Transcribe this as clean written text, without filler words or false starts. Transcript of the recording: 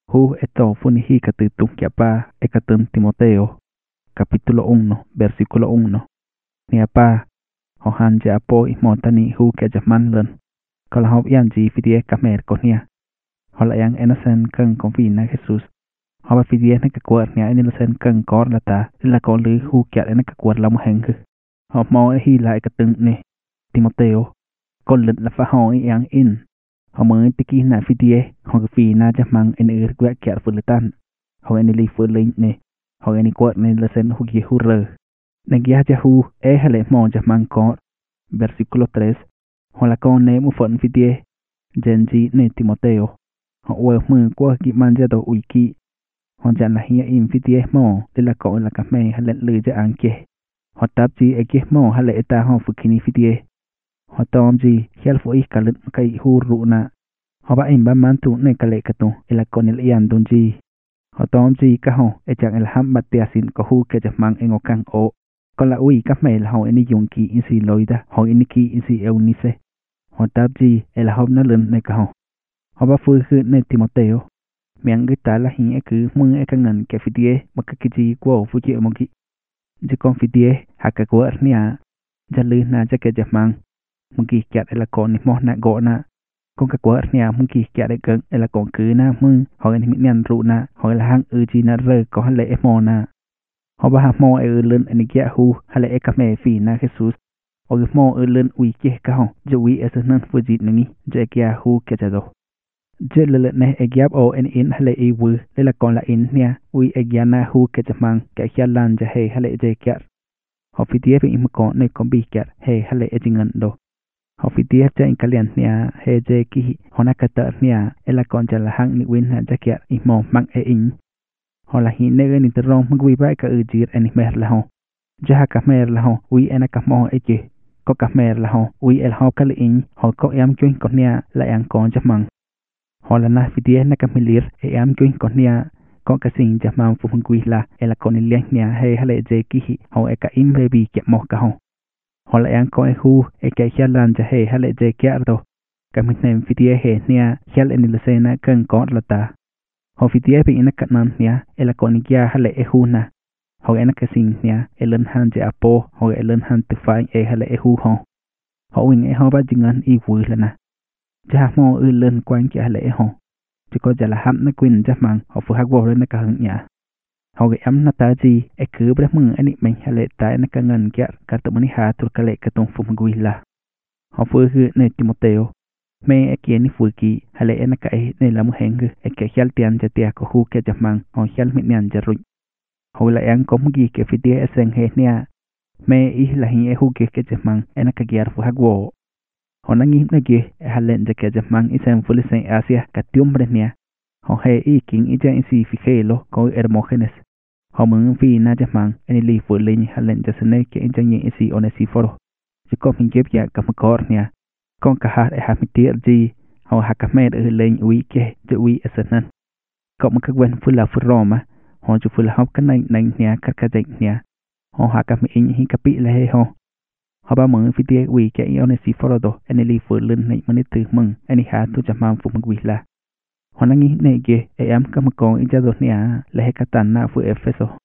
Hu esto funihi katitum kiapa ekatum Timoteo, capítulo 1, versículo 1. Ni apa, hohan ja apo imotani hu kejaman len. Kalau hop yan ji fidie kamer konia. Hola yang enasen keng konfina Jesus. Hoba fidie na kakuat nia enilasen keng kor lata la kon lu hu kiat ena kakuat la moheng ke. Hop mo hi la ekatung ni Timoteo. Kon len la fa ho yang in. Home tiki na fidie ho fi na jamang en gwa kiat fulitan. Ho eni li fulin ni. Ho eni kuat ni lasen hu ki hurre. Negia jahu hale mo jamang kor. Versículo 3. Hola con ne mu fon fidie. Genji ne Timoteo. Ho ue mu kwa ki manja do uiki. Ho jan la hia im fidie mo de la ko la kame hale lu ja anke. Ho tap ji eke mo hale eta ho fukini fidie. Ho tom ji hiel fu ik kalit kai hu ru na. Ho ba im ba man tu ne kale katu ila kon il ian dun ji. Ho tom ji ka ho e chang el ham batia sin ko hu ke jamang engo kang o. Kon la ui ka me la ho eni yung ki insi loida ho eni ki insi eunise. Ho tap ji el hom na lun ne ka ho. Ho ba fu khu ne Timoteo. Miang gi ta la hi e ku mung e ka ngan ke fidie makakiji ko fu ji mo ki. Ji kon fidie hakka ko arnia. Jalu na jake jamang. Mungkin kiat ela kon ni moh na go na. Kon ka ko arnia mungkin kiat e geng ela kon ku na mung ho eni mitnian ru na ho ela hang ji na re ko hale e mo na. Ho ba ha mo e lun eni kia hu hale e ka me fi na Jesus. O gi mo lun ui ke ka ho jo wi e nan fu ji ni je kia hu ke ja do. Je le ne e giap o en in hale e wu le la kon la in nia ui e gia na hu ke jamang ke kia lan ja he hale je kia. Ho fi tie im ko ne kon bi kia he hale e jingan do. Ho fi tie ja in kalian nia he je ki hona ka ta nia ela kon ja la hang ni win na ja kia i mo mang e in. Ho la hi ne ni te rom ngui ba ka ujir eni mer la ho. Ja ka mer la ho ui ena ka mo e ke. Ko ka mer la ho ui el ho ka le in ho ko yam kuin kon nia la yang kon ja mang. Ho la na fi tie na ka milir e yam kuin kon nia ko ka sin ja mang fu ngui la ela kon ni leng nia he hale je ki ho e ka im baby ke mo ka ho. Ho la yang ko e hu e ke hia lan ja he hale je kia do. Ka mit nem fi tie he nia hial eni le sena kan ko la ta. Ho fi tie bi ina ka nan nia ela kon ni kia hale e hu na. Ho ena ka sin nia elen han je apo ho elen han te fai e hale e hu ho. Ho wing e ho ba jingan i wu la na. Ja mo len kwang ki hale e ho. Ji ko ja la ham na kwin ja mang ho fu hak wo le na ka hang nya. Ho ge am na ta ji e ku bre mung ani men hale ta na ka ngan kia ka tu mani ha tur ka le ka tung fu ngui la. Ho fu hu ne Timoteo. Me e ki ni fu ki hale e na ka e ne la mu heng e ke hial tian ja tia ko hu ke ja mang ho hial mi nyan ja ru. Ho la yang ko mu gi ke fi tie seng he nia. Me i la hi e hu ke ja mang e na ka giar fu hak wo. Ho na ngi na gi e halen ja ke ja mang i sen fu le sen Asia ka tium bre nia. Ho he i king i ja i si fi khelo ko Hermogenes. Ho mung fi na ja mang eni li fu le halen ja sene ke i ja ni i si Onesiforo. Ji ko min gep ya ka makor nia. Kon ka ha e ha mi tier ji ho ha ka me de le ui ke je ui e senan. Ko mun ka gwen fu la fu Roma. Ho ju fu la hop ka nai nia ka jek nia. Ho ha ka mi in hi ka pi le he ho. Ho ba mung fi tie ui ke i Onesiforo do eni li fu lun nei mani tu mung eni ha tu ja mang fu mung wi la. Ho na ngi ne ge e am ka makon i ja do nia le he ka tan na fu Efeso